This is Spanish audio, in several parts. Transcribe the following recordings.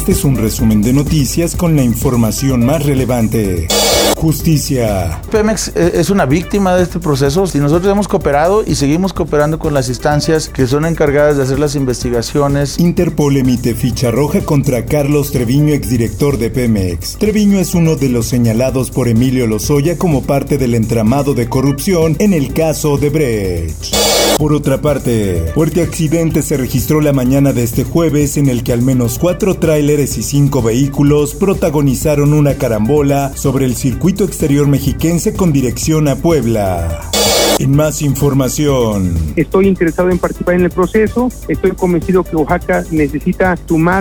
Este es un resumen de noticias con la información más relevante. Justicia. Pemex es una víctima de este proceso y nosotros hemos cooperado y seguimos cooperando con las instancias que son encargadas de hacer las investigaciones. Interpol emite ficha roja contra Carlos Treviño, exdirector de Pemex. Treviño es uno de los señalados por Emilio Lozoya como parte del entramado de corrupción en el caso Odebrecht. Por otra parte, fuerte accidente se registró la mañana de este jueves en el que al menos 4 tráileres y 5 vehículos protagonizaron una carambola sobre el circuito exterior mexiquense con dirección a Puebla. En más información. Estoy interesado en participar en el proceso. Estoy convencido que Oaxaca necesita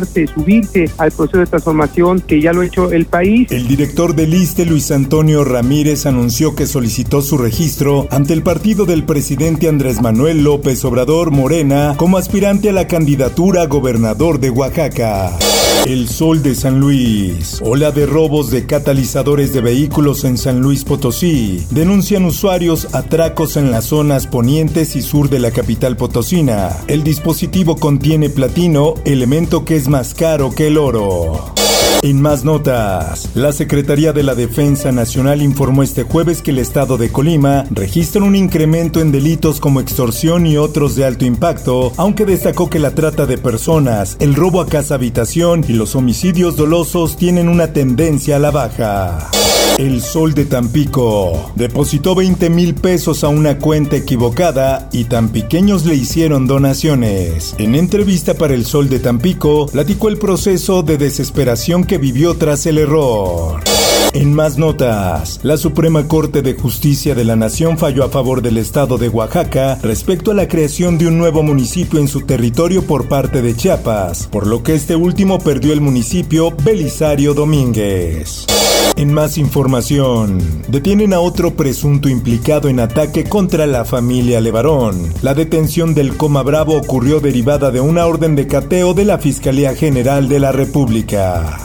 subirse al proceso de transformación que ya lo ha hecho el país. El director del ISSSTE, Luis Antonio Ramírez, anunció que solicitó su registro ante el partido del presidente Andrés Manuel López Obrador, Morena, como aspirante a la candidatura a gobernador de Oaxaca. El Sol de San Luis. Ola de robos de catalizadores de vehículos en San Luis Potosí. Denuncian usuarios atracos en las zonas ponientes y sur de la capital potosina. El dispositivo contiene platino, elemento que es más caro que el oro. En más notas, la Secretaría de la Defensa Nacional informó este jueves que el estado de Colima registra un incremento en delitos como extorsión y otros de alto impacto, aunque destacó que la trata de personas, el robo a casa-habitación y los homicidios dolosos tienen una tendencia a la baja. El Sol de Tampico depositó 20,000 pesos a una cuenta equivocada y tampiqueños le hicieron donaciones. En entrevista para El Sol de Tampico, platicó el proceso de desesperación que vivió tras el error. En más notas, la Suprema Corte de Justicia de la Nación falló a favor del estado de Oaxaca respecto a la creación de un nuevo municipio en su territorio por parte de Chiapas, por lo que este último perdió el municipio Belisario Domínguez. En más información, detienen a otro presunto implicado en ataque contra la familia Levarón. La detención del Coma Bravo ocurrió derivada de una orden de cateo de la Fiscalía General de la República.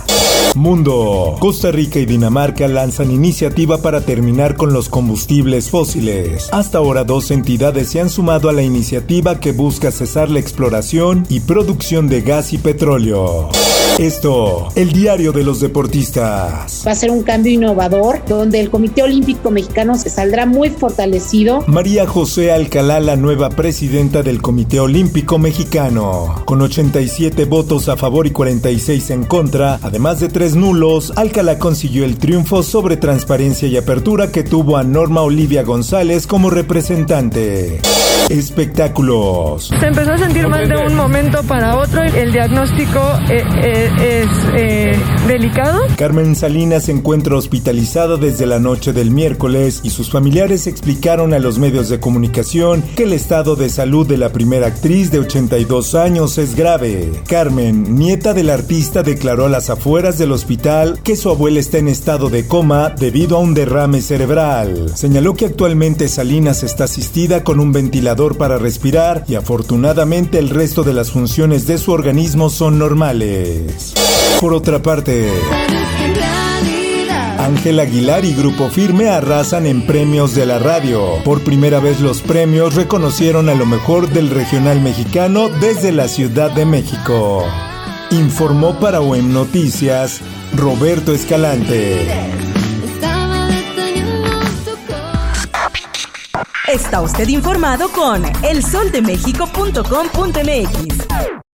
Mundo. Costa Rica y Dinamarca lanzan iniciativa para terminar con los combustibles fósiles. Hasta ahora 2 entidades se han sumado a la iniciativa que busca cesar la exploración y producción de gas y petróleo. Esto, el diario de los deportistas. Va a ser un cambio innovador donde el Comité Olímpico Mexicano se saldrá muy fortalecido. María José Alcalá, la nueva presidenta del Comité Olímpico Mexicano. Con 87 votos a favor y 46 en contra, además de 3 nulos, Alcalá consiguió el triunfo sobre transparencia y apertura que tuvo a Norma Olivia González como representante. Espectáculos. Se empezó a sentir mal de un momento para otro. El diagnóstico es delicado. Carmen Salinas se encuentra hospitalizada desde la noche del miércoles y sus familiares explicaron a los medios de comunicación que el estado de salud de la primera actriz de 82 años es grave. Carmen, nieta del artista, declaró a las afueras del hospital que su abuela está en estado de coma debido a un derrame cerebral. Señaló que actualmente Salinas está asistida con un ventilador para respirar y afortunadamente el resto de las funciones de su organismo son normales. Por otra parte, Ángel Aguilar y Grupo Firme arrasan en premios de la radio. Por primera vez los premios reconocieron a lo mejor del regional mexicano desde la Ciudad de México. Informó para OEM Noticias Roberto Escalante. Está usted informado con elsoldemexico.com.mx.